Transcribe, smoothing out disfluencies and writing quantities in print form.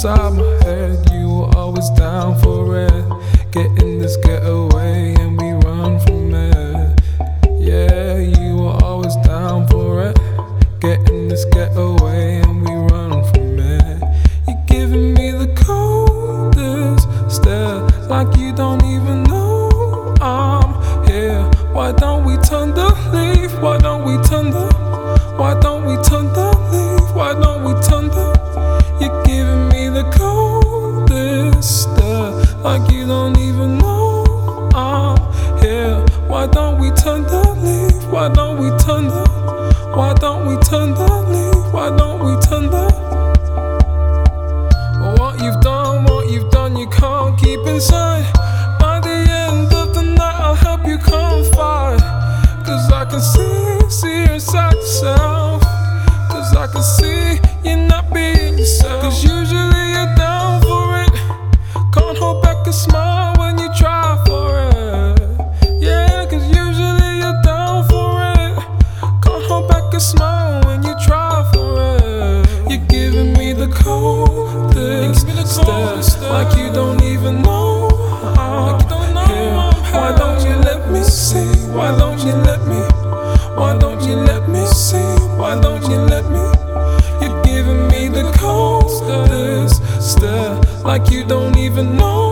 inside my head. You were always down for it. Getting this getaway and we run from it. Yeah, you were always down for it. Getting this getaway and we run from it. You're giving me the coldest stare, like you don't even know I'm here. Why don't we turn the leaf? Why don't we turn the? Why don't we turn the leaf? Why don't we turn the? You're giving me the coldest stare, like you don't even know I'm here. Why don't we turn the leaf? Why don't we turn the? Why don't we turn the leaf? Why don't we turn the? What you've done, you can't keep inside. By the end of the night, I'll help you confide. Cause I can see inside yourself. Cause I can see you're not being yourself. Cause usually you're down for it. Can't hold back a smile when you try for it. Yeah, cause usually you're down for it. Can't hold back a smile when you try for it. You're giving me the coldest stare, like you don't even know I'm here. Why don't you let me see? Why don't you let me? Why don't you let me see? Why don't you let me? You're giving me the coldest stare, like you don't even know